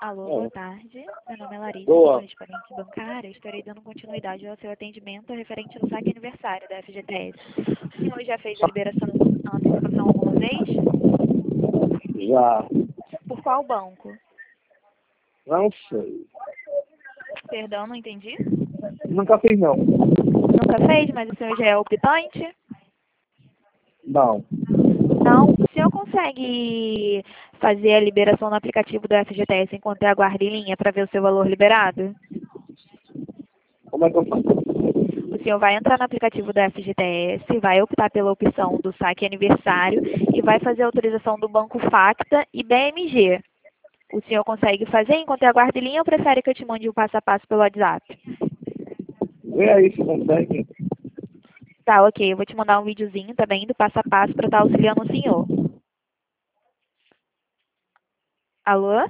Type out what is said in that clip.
Alô, boa tarde. Meu nome é Larissa, sou Boa. correspondente bancária. Estarei dando continuidade ao seu atendimento referente ao saque aniversário da FGTS. O senhor já fez a antecipação alguma vez? Já. Por qual banco? Não sei. Perdão, não entendi. Nunca fiz, não. Nunca fez, mas o senhor já é optante? Não. Não. O senhor consegue fazer a liberação no aplicativo do FGTS enquanto aguarda em linha para ver o seu valor liberado? Como é que eu faço? O senhor vai entrar no aplicativo da FGTS, vai optar pela opção do saque aniversário e vai fazer a autorização do Banco Facta e BMG. O senhor consegue fazer enquanto aguarda em linha ou prefere que eu te mande o passo a passo pelo WhatsApp? Vê aí se consegue. Tá, ok. Eu vou te mandar um videozinho também do passo a passo para estar auxiliando o senhor. Alô?